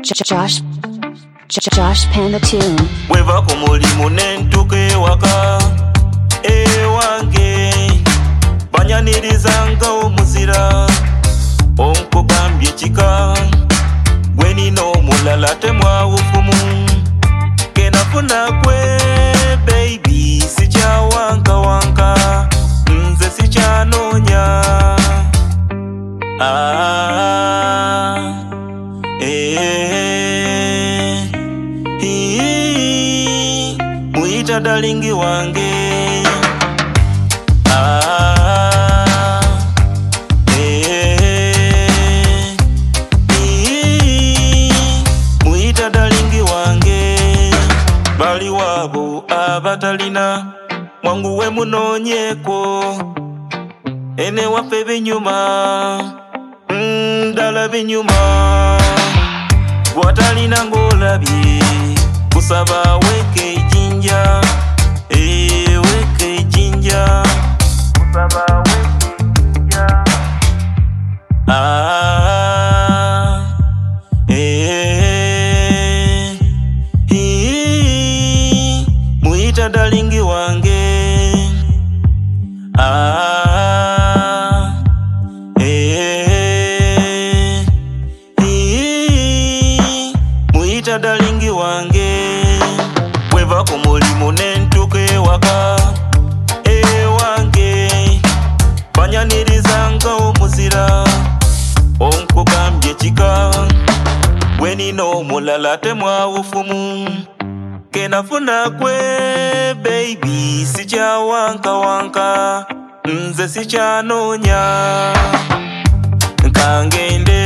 Josh Pan the tune. Weva kumulimu nentuke waka wange banyaniriza omuzira onkugambye kika gweni n'omulala temwawufumu kenafuna kwe baby sikyawankawanka nze sikyanoonya muyita dalingi wange muyita dalingi wange bali wabo abatalina mwangu we munoonyeko ene waffe binyuma dala binyuma watalina ngolabye kusaba weke jinja weke jinja kusaba weke jinja muyita dalingi wange muyita dalingi wange weva kumulimu nentuke waka wange banyaniriza omuzira onkugambye kika gweni n'omulala temwawufumu kenafuna kwe baby sikyawankawanka nze sikyanoonya nkangende